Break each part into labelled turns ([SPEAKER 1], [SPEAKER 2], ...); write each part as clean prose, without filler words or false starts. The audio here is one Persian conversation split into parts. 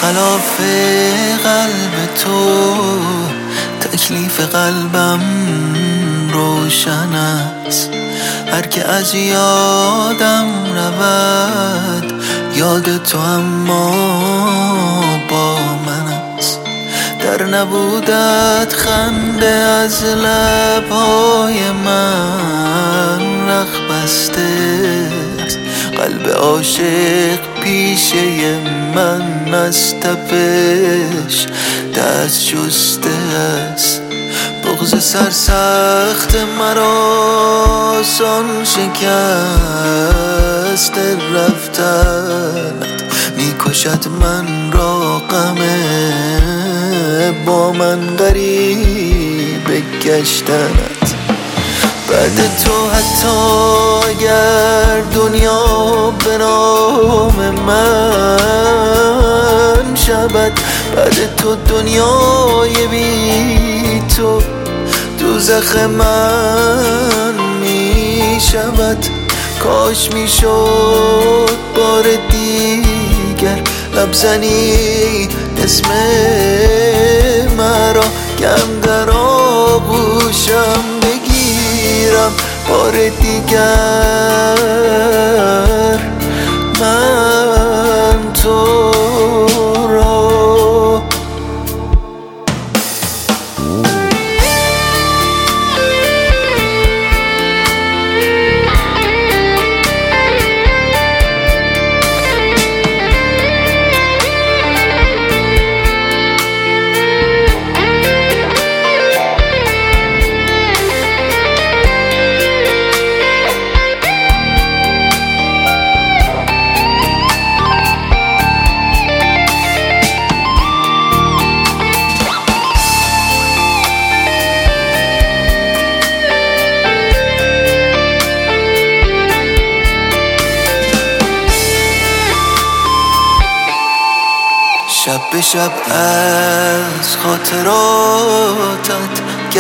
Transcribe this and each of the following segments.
[SPEAKER 1] برخلاف قلب تو تکلیف قلبم روشن است. هر که از یادم رود یاد تو اما با من است. در نبودت خنده از لبهای من رخ بسته است. قلب عاشق پیشه من از تپش دست شسته است. بغض سرسخت مرا آسان شکست رفتنت میکشد من را غم با من غریب گشتنت. بعد تو حتی اگر دنیا به نام من شود، بعد تو دنیای بی تو دوزخ من می شود. کاش می شد بار دیگر لبزنی اسم مرا، کم در آغوشم بگیرم بار دیگر من تو را. شب به شب از خاطراتت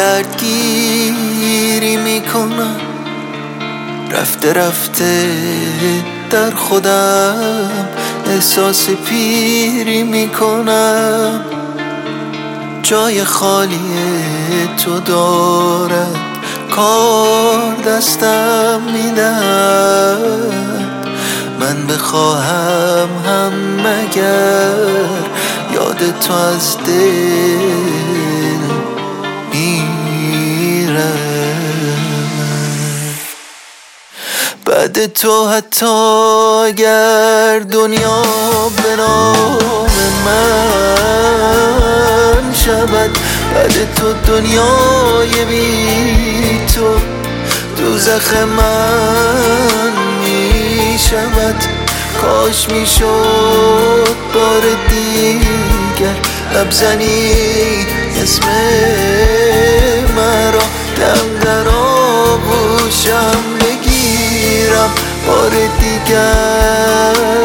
[SPEAKER 1] گردگیری میکنم، رفته رفته در خودم احساس پیری میکنم. جای خالی تو دارد کار دستم میدهد. من بخواهم هم مگر یاد تو از دل میره. بعد تو حتی اگر دنیا به نام من شود، بعد تو دنیای بی تو دوزخ من می شود. کاش می شد بار دیگر لبزنی اسم مرا، دم در آغوشم بگیرم بار دیگر